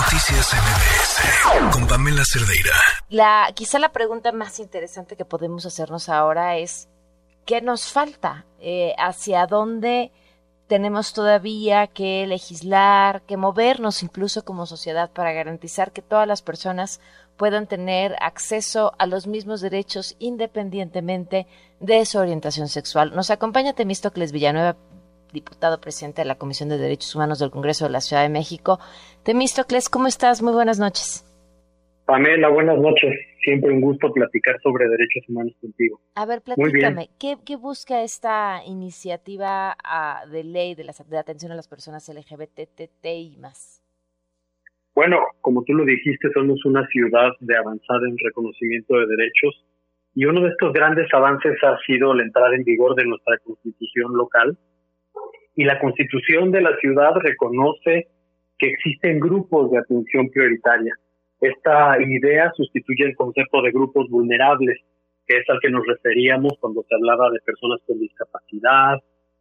Noticias MBS con Pamela Cerdeira. Quizá la pregunta más interesante que podemos hacernos ahora es ¿qué nos falta? ¿Hacia dónde tenemos todavía que legislar, que movernos incluso como sociedad para garantizar que todas las personas puedan tener acceso a los mismos derechos independientemente de su orientación sexual? Nos acompaña Temístocles Villanueva, diputado presidente de la Comisión de Derechos Humanos del Congreso de la Ciudad de México. Temístocles, ¿cómo estás? Muy buenas noches. Pamela, buenas noches. Siempre un gusto platicar sobre derechos humanos contigo. A ver, platícame, ¿qué busca esta iniciativa de ley de atención a las personas LGBTI+? Bueno, como tú lo dijiste, somos una ciudad de avanzada en reconocimiento de derechos y uno de estos grandes avances ha sido la entrada en vigor de nuestra Constitución local. Y la Constitución de la ciudad reconoce que existen grupos de atención prioritaria. Esta idea sustituye el concepto de grupos vulnerables, que es al que nos referíamos cuando se hablaba de personas con discapacidad,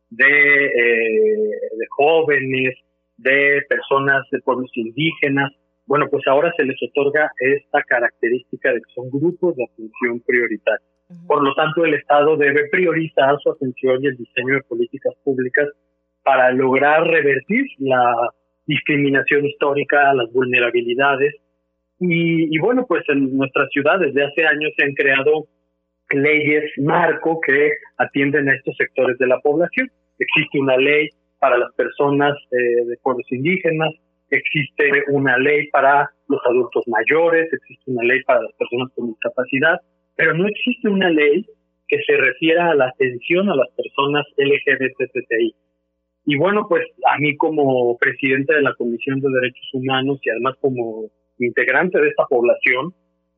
de jóvenes, de personas de pueblos indígenas. Bueno, pues ahora se les otorga esta característica de que son grupos de atención prioritaria. Por lo tanto, el Estado debe priorizar su atención y el diseño de políticas públicas para lograr revertir la discriminación histórica, las vulnerabilidades. Y bueno, pues en nuestra ciudad desde hace años se han creado leyes marco que atienden a estos sectores de la población. Existe una ley para las personas de pueblos indígenas, existe una ley para los adultos mayores, existe una ley para las personas con discapacidad, pero no existe una ley que se refiera a la atención a las personas LGBTI. Y bueno, pues a mí como presidente de la Comisión de Derechos Humanos y además como integrante de esta población,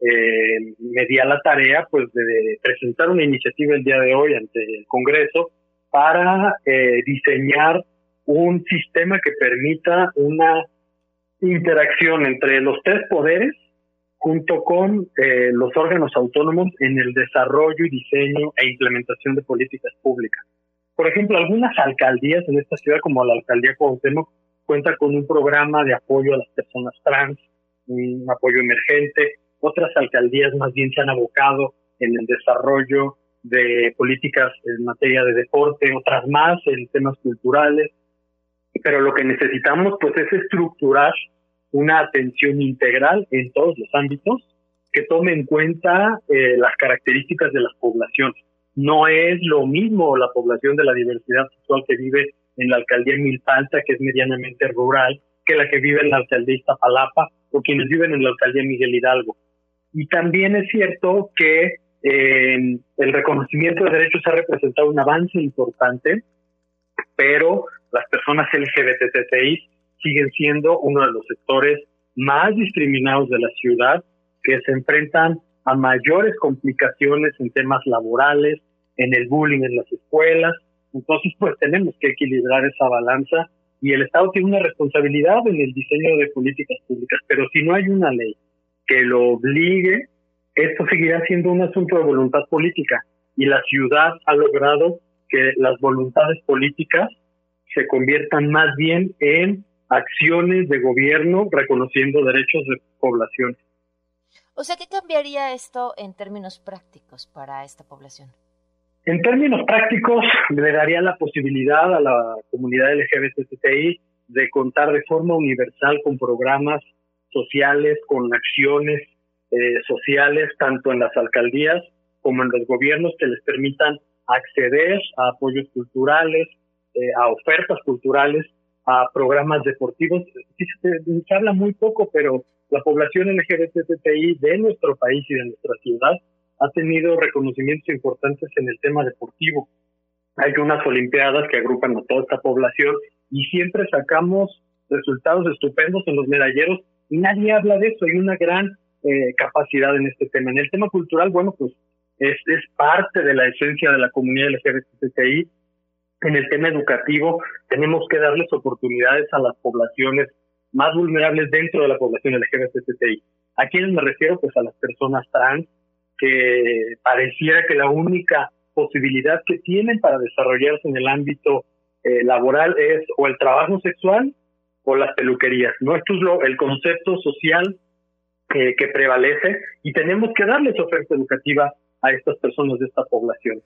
me di a la tarea pues de presentar una iniciativa el día de hoy ante el Congreso para diseñar un sistema que permita una interacción entre los tres poderes junto con los órganos autónomos en el desarrollo y diseño e implementación de políticas públicas. Por ejemplo, algunas alcaldías en esta ciudad, como la alcaldía Cuauhtémoc, cuenta con un programa de apoyo a las personas trans, un apoyo emergente. Otras alcaldías más bien se han abocado en el desarrollo de políticas en materia de deporte, otras más en temas culturales. Pero lo que necesitamos pues es estructurar una atención integral en todos los ámbitos que tome en cuenta las características de las poblaciones. No es lo mismo la población de la diversidad sexual que vive en la alcaldía Milpalta, que es medianamente rural, que la que vive en la alcaldía Iztapalapa o quienes viven en la alcaldía Miguel Hidalgo. Y también es cierto que el reconocimiento de derechos ha representado un avance importante, pero las personas LGBTI siguen siendo uno de los sectores más discriminados de la ciudad, que se enfrentan a mayores complicaciones en temas laborales, en el bullying en las escuelas. Entonces, pues tenemos que equilibrar esa balanza y el Estado tiene una responsabilidad en el diseño de políticas públicas, pero si no hay una ley que lo obligue, esto seguirá siendo un asunto de voluntad política y la ciudad ha logrado que las voluntades políticas se conviertan más bien en acciones de gobierno reconociendo derechos de población. O sea, ¿qué cambiaría esto en términos prácticos para esta población? En términos prácticos, le daría la posibilidad a la comunidad LGBTI de contar de forma universal con programas sociales, con acciones sociales, tanto en las alcaldías como en los gobiernos, que les permitan acceder a apoyos culturales, a ofertas culturales, a programas deportivos. Se habla muy poco, pero la población LGBTI de nuestro país y de nuestra ciudad ha tenido reconocimientos importantes en el tema deportivo. Hay unas olimpiadas que agrupan a toda esta población y siempre sacamos resultados estupendos en los medalleros y nadie habla de eso. Hay una gran capacidad en este tema. En el tema cultural, bueno, pues es parte de la esencia de la comunidad LGBTI. En el tema educativo, tenemos que darles oportunidades a las poblaciones más vulnerables dentro de la población LGBTI. ¿A quiénes me refiero? Pues a las personas trans, que pareciera que la única posibilidad que tienen para desarrollarse en el ámbito laboral es o el trabajo sexual o las peluquerías, ¿no? Esto es el concepto social que prevalece, y tenemos que darles oferta educativa a estas personas de esta población.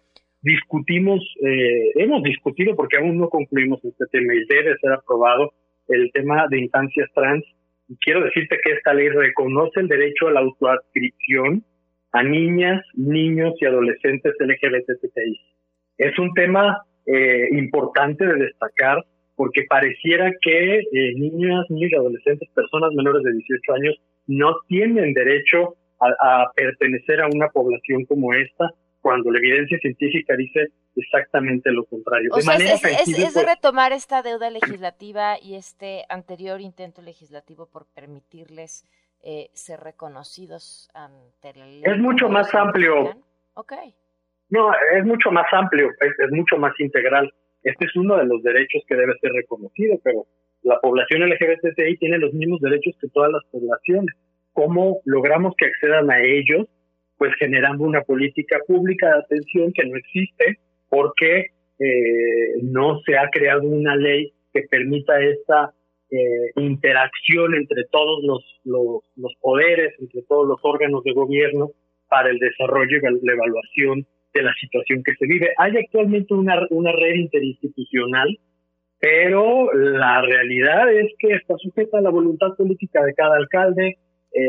Hemos discutido, porque aún no concluimos este tema y debe ser aprobado, el tema de infancias trans, y quiero decirte que esta ley reconoce el derecho a la autoadscripción a niñas, niños y adolescentes LGBTI. Es un tema importante de destacar, porque pareciera que niñas, niños y adolescentes, personas menores de 18 años, no tienen derecho a pertenecer a una población como esta, cuando la evidencia científica dice exactamente lo contrario. O sea, es de retomar esta deuda legislativa y este anterior intento legislativo por permitirles ser reconocidos ante la ley. Es mucho más amplio. Okay. No, es mucho más amplio, es mucho más integral. Este es uno de los derechos que debe ser reconocido, pero la población LGBTI tiene los mismos derechos que todas las poblaciones. ¿Cómo logramos que accedan a ellos? Pues generando una política pública de atención que no existe, porque no se ha creado una ley que permita esta interacción entre todos los poderes, entre todos los órganos de gobierno, para el desarrollo y la evaluación de la situación que se vive. Hay actualmente una red interinstitucional, pero la realidad es que está sujeta a la voluntad política de cada alcalde,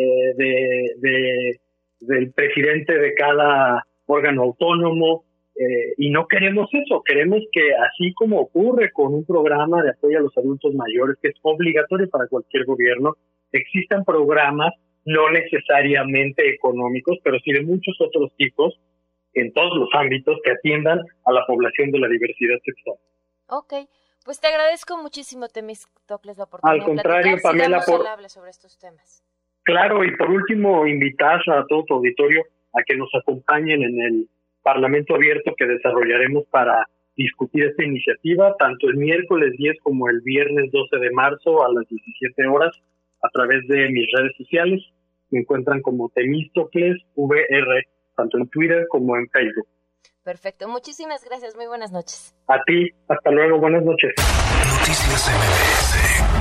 del presidente de cada órgano autónomo, y no queremos eso. Queremos que, así como ocurre con un programa de apoyo a los adultos mayores, que es obligatorio para cualquier gobierno, existan programas no necesariamente económicos, pero sí de muchos otros tipos, en todos los ámbitos, que atiendan a la población de la diversidad sexual. Ok, pues te agradezco muchísimo, Temístocles, la oportunidad. Al contrario, Pamela, sobre estos temas. Claro, y por último, invitar a todo tu auditorio a que nos acompañen en el Parlamento Abierto que desarrollaremos para discutir esta iniciativa, tanto el miércoles 10 como el viernes 12 de marzo a las 17 horas, a través de mis redes sociales. Me encuentran como Temístocles VR, tanto en Twitter como en Facebook. Perfecto, muchísimas gracias, muy buenas noches. A ti, hasta luego, buenas noches. Noticias MBS.